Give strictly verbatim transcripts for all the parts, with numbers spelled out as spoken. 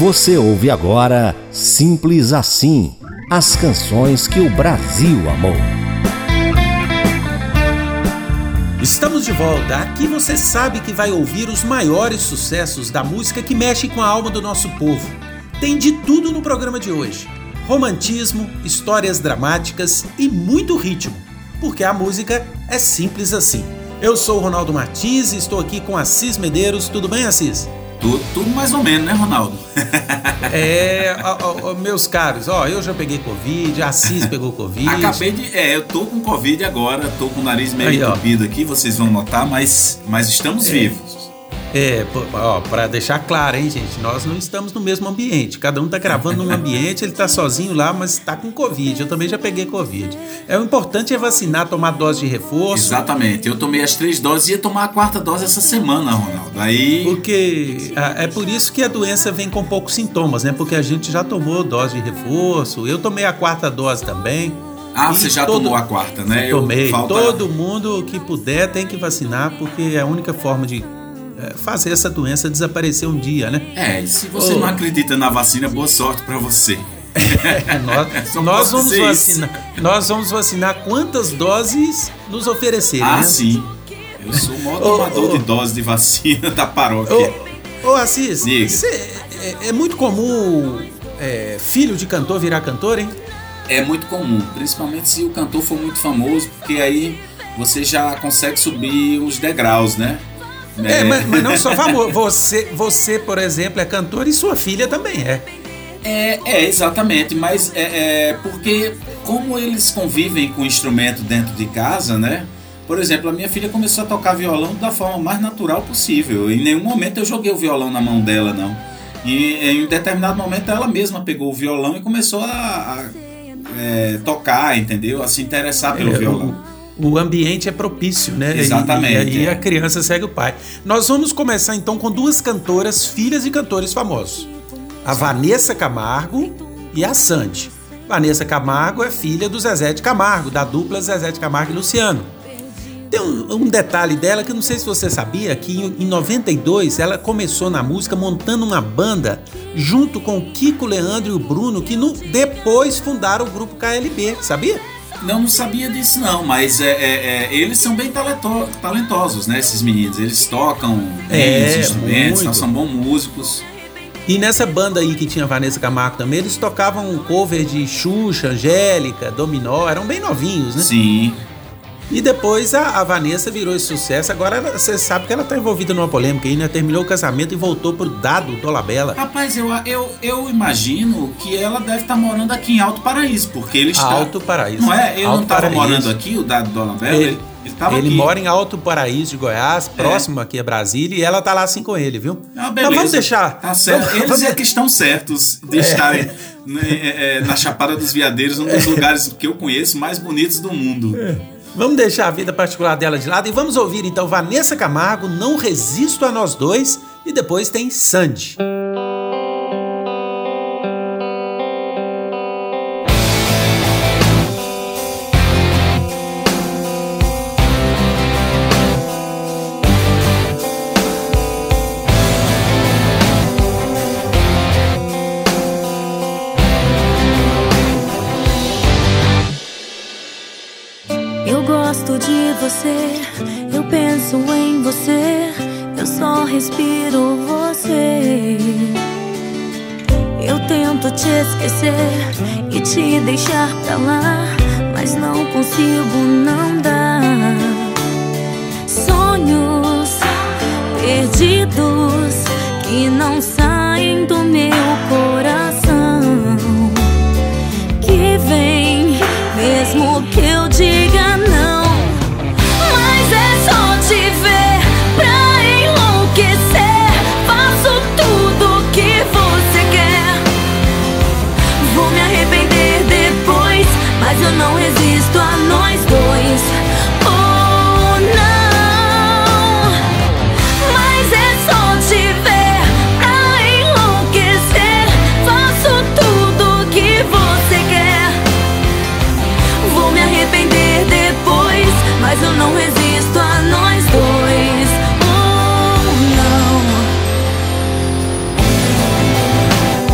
Você ouve agora Simples Assim, as canções que o Brasil amou. Estamos de volta. Aqui você sabe que vai ouvir os maiores sucessos da música que mexe com a alma do nosso povo. Tem de tudo no programa de hoje. Romantismo, histórias dramáticas e muito ritmo, porque a música é simples assim. Eu sou o Ronaldo Martins e estou aqui com Assis Medeiros. Tudo bem, Assis? Tudo, tudo mais ou menos, né, Ronaldo? É, ó, ó, meus caros, ó, eu já peguei Covid, Assis pegou Covid. Acabei de... É, eu tô com Covid agora, tô com o nariz meio entupido aqui, vocês vão notar, mas, mas estamos é. vivos. É, ó, pra deixar claro, hein, gente, nós não estamos no mesmo ambiente, cada um tá gravando num ambiente, ele tá sozinho lá, mas tá com Covid, eu também já peguei Covid. É, o importante é vacinar, tomar dose de reforço. Exatamente, eu tomei as três doses e ia tomar a quarta dose essa semana, Ronaldo, aí... Porque é por isso que a doença vem com poucos sintomas, né, porque a gente já tomou dose de reforço, eu tomei a quarta dose também. Ah, você já todo... tomou a quarta, né? Tomei, eu, falta... todo mundo que puder tem que vacinar, porque é a única forma de fazer essa doença desaparecer um dia, né? É, e se você oh. não acredita na vacina, boa sorte pra você. É, nós, nós, vamos vacinar, nós vamos vacinar quantas doses nos oferecerem. Ah, né? sim. Eu sou o maior tomador oh, oh. de dose de vacina da paróquia. Ô, oh, oh, Assis, cê, é, é muito comum é, filho de cantor virar cantor, hein? É muito comum, principalmente se o cantor for muito famoso, porque aí você já consegue subir os degraus, né? É, mas, mas não só famoso. Você, você, por exemplo, é cantor e sua filha também é. É, é exatamente, mas é, é porque como eles convivem com o instrumento dentro de casa, né? Por exemplo, a minha filha começou a tocar violão da forma mais natural possível. Em nenhum momento eu joguei o violão na mão dela, não. E em um determinado momento ela mesma pegou o violão e começou a, a é, tocar, entendeu? A se interessar pelo é, violão. O ambiente é propício, né? Exatamente. E, e aí a criança segue o pai. Nós vamos começar então com duas cantoras, filhas de cantores famosos. A Vanessa Camargo e a Sandy. Vanessa Camargo é filha do Zezé de Camargo, da dupla Zezé de Camargo e Luciano. Tem um, um detalhe dela que eu não sei se você sabia, que em, em noventa e dois ela começou na música montando uma banda junto com o Kiko, Leandro e o Bruno, que no, depois fundaram o grupo K L B, sabia? Não, não sabia disso não, mas é, é, é, eles são bem talento, talentosos, né, esses meninos. Eles tocam bem os instrumentos, muito. São bons músicos. E nessa banda aí que tinha Vanessa Camargo também, eles tocavam um cover de Xuxa, Angélica, Dominó, eram bem novinhos, né? Sim. E depois a, a Vanessa virou esse sucesso. Agora ela, você sabe que ela tá envolvida numa polêmica aí, né? Terminou o casamento e voltou pro Dado Dolabella. Rapaz, eu, eu, eu imagino que ela deve estar tá morando aqui em Alto Paraíso, porque ele está... Alto Paraíso. Não é? Ele Alto não estava Paraíso. morando aqui, o Dado Dolabella? Ele, ele, tava ele aqui. mora em Alto Paraíso de Goiás, próximo é. aqui a Brasília, e ela tá lá assim com ele, viu? Ah, beleza. Mas vamos deixar. Tá certo. Vamos, Eles vamos... é que estão certos de é. estarem né, é, na Chapada dos Veadeiros, um dos lugares que eu conheço mais bonitos do mundo. É. Vamos deixar a vida particular dela de lado e vamos ouvir então Vanessa Camargo, Não Resisto a Nós Dois, e depois tem Sandy. Você, eu penso em você, eu só respiro você. Eu tento te esquecer e te deixar pra lá, mas não consigo, não dá. Sonhos perdidos que não saem do meu coração, que vem mesmo que eu diga não. Te ver pra enlouquecer, faço tudo que você quer. Vou me arrepender depois, mas eu não resisto a nós dois. Oh não, mas é só te ver pra enlouquecer, faço tudo que você quer. Vou me arrepender depois, mas eu não resisto a nós dois. Oh não.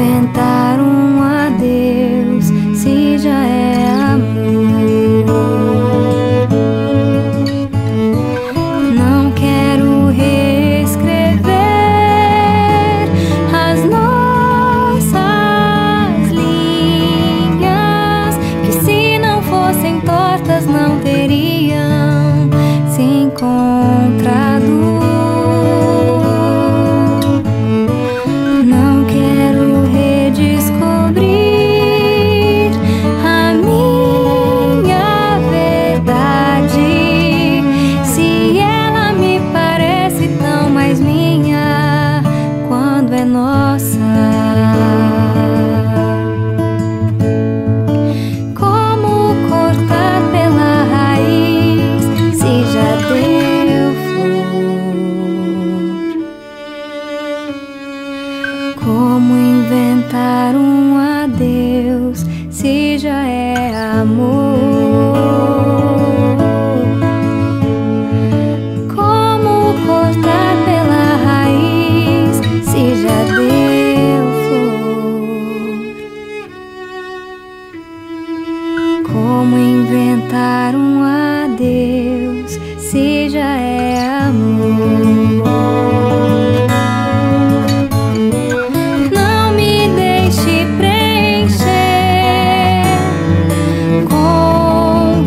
inventar um adeus se já é amor? Não quero reescrever as nossas linhas, que se não fossem tortas não teriam se encontrado. Não quero redescobrir a minha verdade, se ela me parece tão mais minha quando é nossa. Como cortar pela raiz se já deu flor? Como inventar um adeus se já é amor? Como cortar pela raiz se já deu flor? Como inventar um adeus se já é amor? Não me deixe preencher com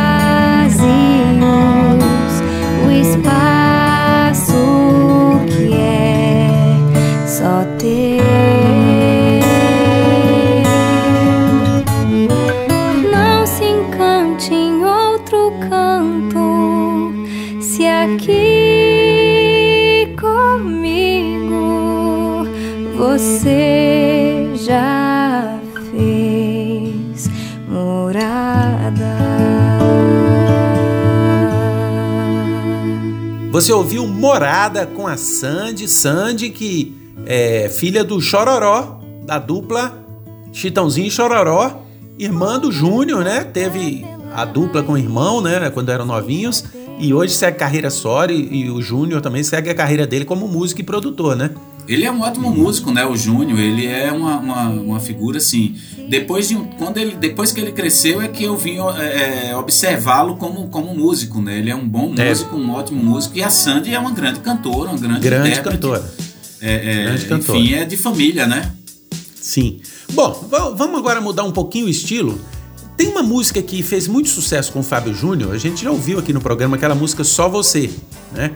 vazios o espaço que é só teu. Não se encante em outro canto, se aqui comigo você já fez morada. Você ouviu Morada com a Sandy, Sandy que é filha do Chororó, da dupla Chitãozinho e Chororó, irmã do Júnior, né? Teve a dupla com o irmão, né? Quando eram novinhos, e hoje segue carreira solo, e, e o Júnior também segue a carreira dele como músico e produtor, né? Ele é um ótimo músico, né? O Júnior, ele é uma, uma, uma figura assim. Depois, de um, quando ele, depois que ele cresceu é que eu vim é, observá-lo como, como músico, né? Ele é um bom músico, é. um ótimo músico. E a Sandy é uma grande cantora, uma grande, grande intérprete. cantora. É, é, grande cantora. Enfim, é de família, né? Sim. Bom, vamos agora mudar um pouquinho o estilo. Tem uma música que fez muito sucesso com o Fábio Júnior, a gente já ouviu aqui no programa aquela música Só Você, né?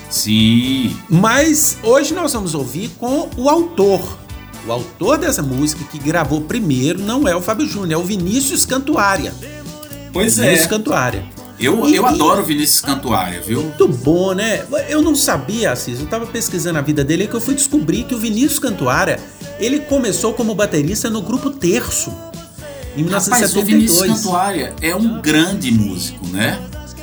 Sim. Mas hoje nós vamos ouvir com o autor. O autor dessa música que gravou primeiro não é o Fábio Júnior, é o Vinícius Cantuária. Pois Vinícius é. Vinícius Cantuária. Eu, e, eu adoro o Vinícius Cantuária, viu? Muito bom, né? Eu não sabia, Assis, eu tava pesquisando a vida dele, que eu fui descobrir que o Vinícius Cantuária, ele começou como baterista no grupo Terço, em mil novecentos e setenta e dois. Rapaz, o Vinícius Cantuária é um grande músico, né?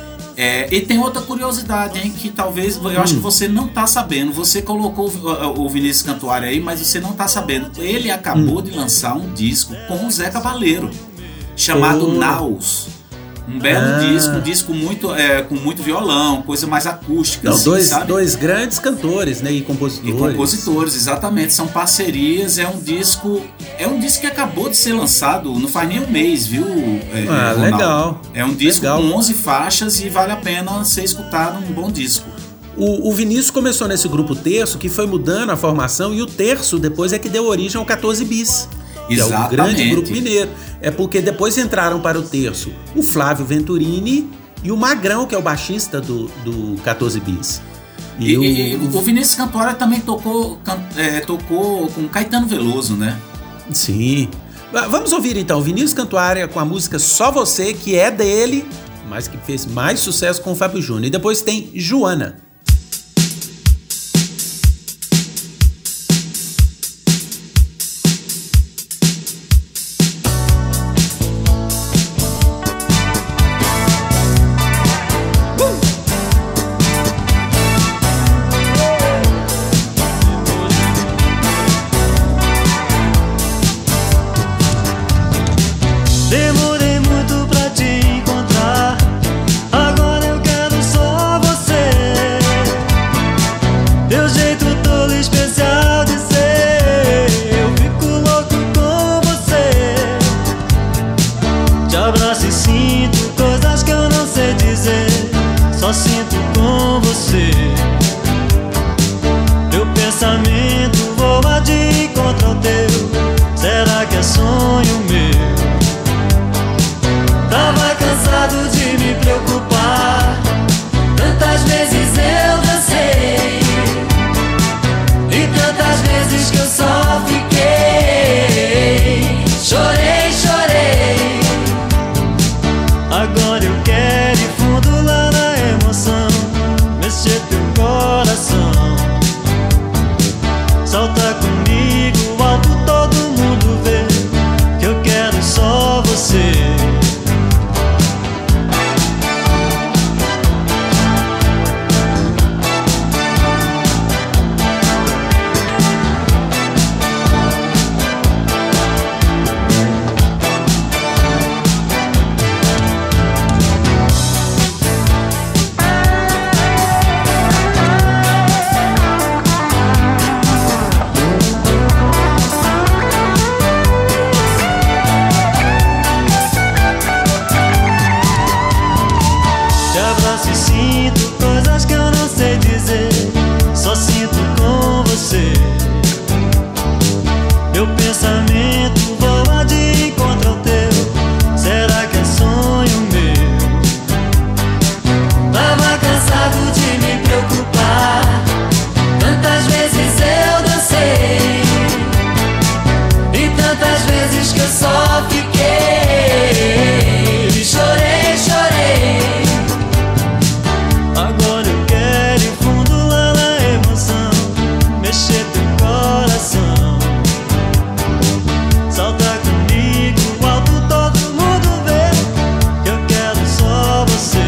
É, e tem outra curiosidade, hein, que talvez, eu hum. acho que você não tá sabendo. Você colocou o, o Vinícius Cantuária aí, mas você não tá sabendo. Ele acabou hum. de lançar um disco com o Zé Cabaleiro, chamado oh. Naus. Um belo ah. disco, um disco muito, é, com muito violão, coisa mais acústica. Não, assim, dois, sabe? dois grandes cantores, né? E compositores. E compositores, exatamente. São parcerias. É um disco. É um disco que acabou de ser lançado, não faz nem um mês, viu? É, ah, Ronaldo? legal. É um disco legal. com onze faixas e vale a pena ser escutado, um bom disco. O, o Vinícius começou nesse grupo Terço, que foi mudando a formação, e o Terço depois é que deu origem ao quatorze bis. Que é o grande grupo mineiro. É porque depois entraram para o Terço o Flávio Venturini e o Magrão, que é o baixista do, do quatorze bis. E, e, o, e o Vinícius Cantuária também tocou, can, é, tocou com Caetano Veloso, né? Sim. Vamos ouvir então o Vinícius Cantuária com a música Só Você, que é dele, mas que fez mais sucesso com o Fábio Júnior. E depois tem Joana. Demorei muito pra te encontrar, agora eu quero só você. pensamento voa de encontro ao teu. Será que é sonho meu? Tava cansado de me preocupar. Tantas vezes eu dancei e tantas vezes que eu só fiquei. Chorei, chorei. Agora eu quero ir fundo lá na emoção, mexer teu coração. Solta comigo alto, todo mundo vê que eu quero só você. Só sinto com você. Meu pensamento voa de encontro ao teu. Será que é sonho meu? Tava cansado de me preocupar. Tantas vezes eu dancei e tantas vezes que eu só fiquei. Chorei, chorei. Agora eu quero ir fundo lá na emoção, mexer teu coração. Solta comigo alto, todo mundo vê que eu quero só você.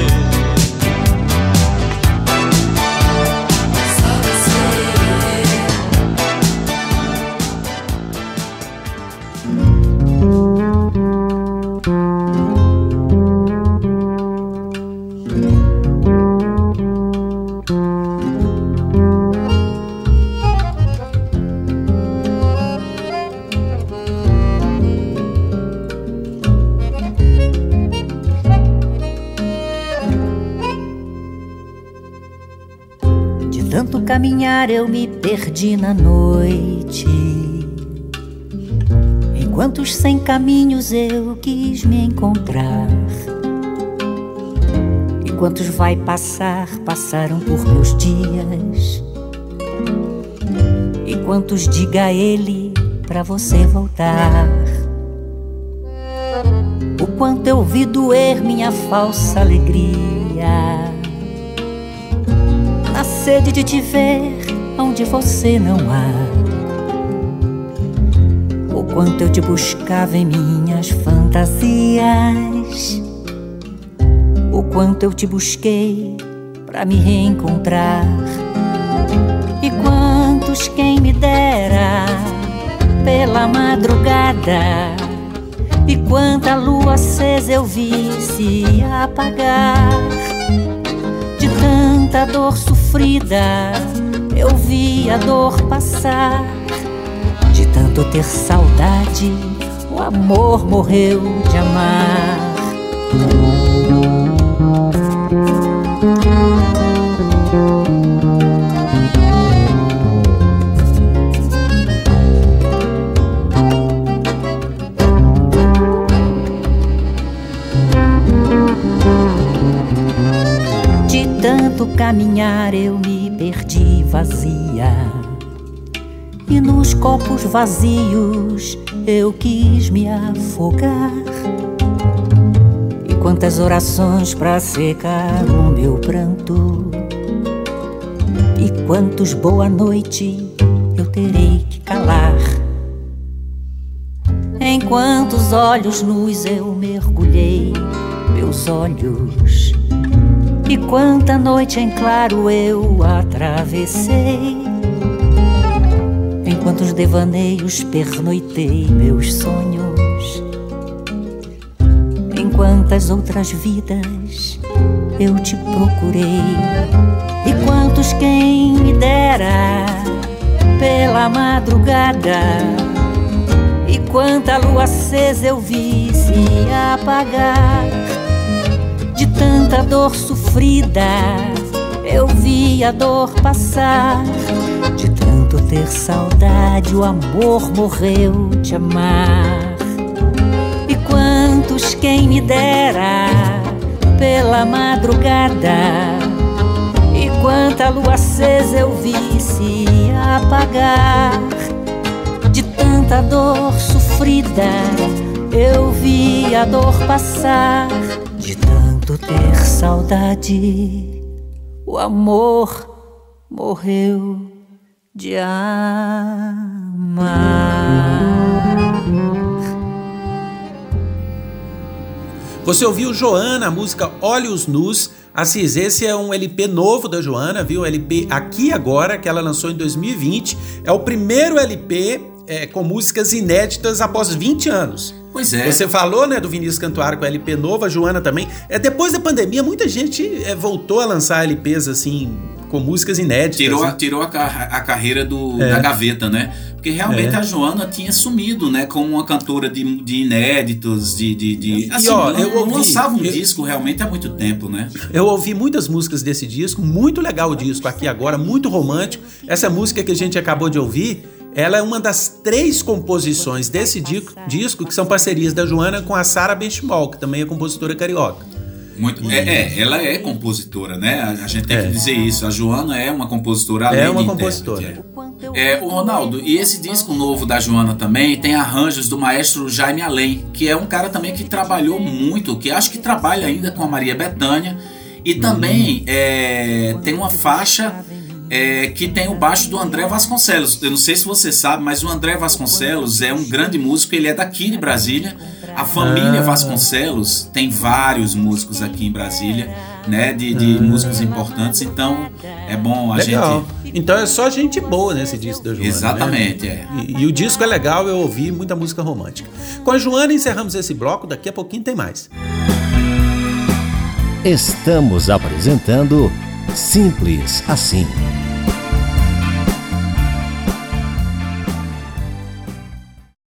Só você. Tanto caminhar eu me perdi na noite. Em quantos sem caminhos eu quis me encontrar. E quantos vai passar, passaram por meus dias. E quantos diga ele pra você voltar. O quanto eu vi doer minha falsa alegria, a sede de te ver onde você não há. O quanto eu te buscava em minhas fantasias, o quanto eu te busquei pra me reencontrar. E quantos quem me dera pela madrugada, e quanta lua acesa eu vi se apagar. De tanta dor sofrida eu vi a dor passar. De tanto ter saudade o amor morreu de amar. De tanto caminhar eu me perdi vazia, e nos copos vazios eu quis me afogar. E quantas orações pra secar o meu pranto, e quantos boa noite eu terei que calar. Em quantos olhos nus eu mergulhei meus olhos, e quanta noite em claro eu atravessei. Em quantos devaneios pernoitei meus sonhos, em quantas outras vidas eu te procurei. E quantos quem me dera pela madrugada, e quanta lua acesa eu vi se apagar. De tanta dor sofrida eu vi a dor passar. De tanto ter saudade, o amor morreu de amar. E quantos quem me dera pela madrugada, e quanta lua acesa eu vi se apagar. De tanta dor sofrida eu vi a dor passar. De tanto ter saudade, o amor morreu de amar. Você ouviu Joana, a música Olhos Nus. Assis, esse é um L P novo da Joana, viu? L P Aqui Agora, que ela lançou em dois mil e vinte. É o primeiro L P é, com músicas inéditas após vinte anos. Pois é. Você falou, né, do Vinícius Cantuário com L P novo, a Joana também. É, depois da pandemia, muita gente é, voltou a lançar L Ps assim, com músicas inéditas. Tirou, né? tirou a, a carreira do, é. da gaveta, né? Porque realmente é. a Joana tinha sumido, né? Como uma cantora de, de inéditos, de... de, de assim, e, ó, não, eu não ouvi, lançava um eu, disco realmente há muito tempo, né? Eu ouvi muitas músicas desse disco, muito legal o disco Aqui Agora, muito romântico. Essa música que a gente acabou de ouvir, ela é uma das três composições desse disco, disco que são parcerias da Joana com a Sarah Benchimol, que também é compositora carioca. Muito, é, é, ela é compositora, né? A gente tem é. que dizer isso. A Joana é uma compositora além É uma de compositora. É. É, o Ronaldo, e esse disco novo da Joana também tem arranjos do maestro Jaime Além, que é um cara também que trabalhou muito, que acho que trabalha ainda com a Maria Bethânia, e também hum. é, tem uma faixa é, que tem o baixo do André Vasconcelos. Eu não sei se você sabe, mas o André Vasconcelos é um grande músico, ele é daqui de Brasília. A família ah. Vasconcelos tem vários músicos aqui em Brasília, né, de, de ah. músicos importantes, então é bom a legal. gente... Então é só gente boa nesse disco da Joana. Exatamente, né? é. E, e o disco é legal, eu ouvi muita música romântica. Com a Joana encerramos esse bloco, daqui a pouquinho tem mais. Estamos apresentando Simples Assim.